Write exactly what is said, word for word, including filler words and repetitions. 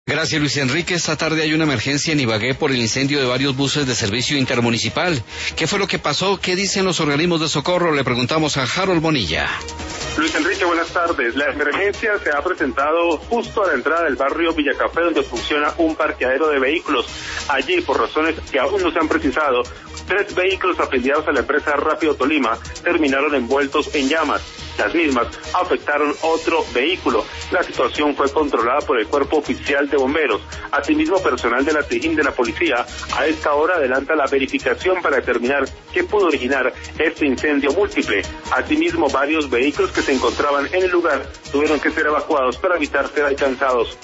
Gracias, Luis Enrique. Esta tarde hay una emergencia en Ibagué por el incendio de varios buses de servicio intermunicipal. ¿Qué fue lo que pasó? ¿Qué dicen los organismos de socorro? Le preguntamos a Harold Bonilla. Luis Enrique, buenas tardes. La emergencia se ha presentado justo a la entrada del barrio Villacafé, donde funciona un parqueadero de vehículos. Allí, por razones que aún no se han precisado, tres vehículos afiliados a la empresa Rápido Tolima terminaron envueltos en llamas. Las mismas afectaron otro vehículo. La situación fue controlada por el Cuerpo Oficial de Bomberos. Asimismo, personal de la T I N de la Policía a esta hora adelanta la verificación para determinar qué pudo originar este incendio múltiple. Asimismo, varios vehículos que se encontraban en el lugar tuvieron que ser evacuados para evitar ser alcanzados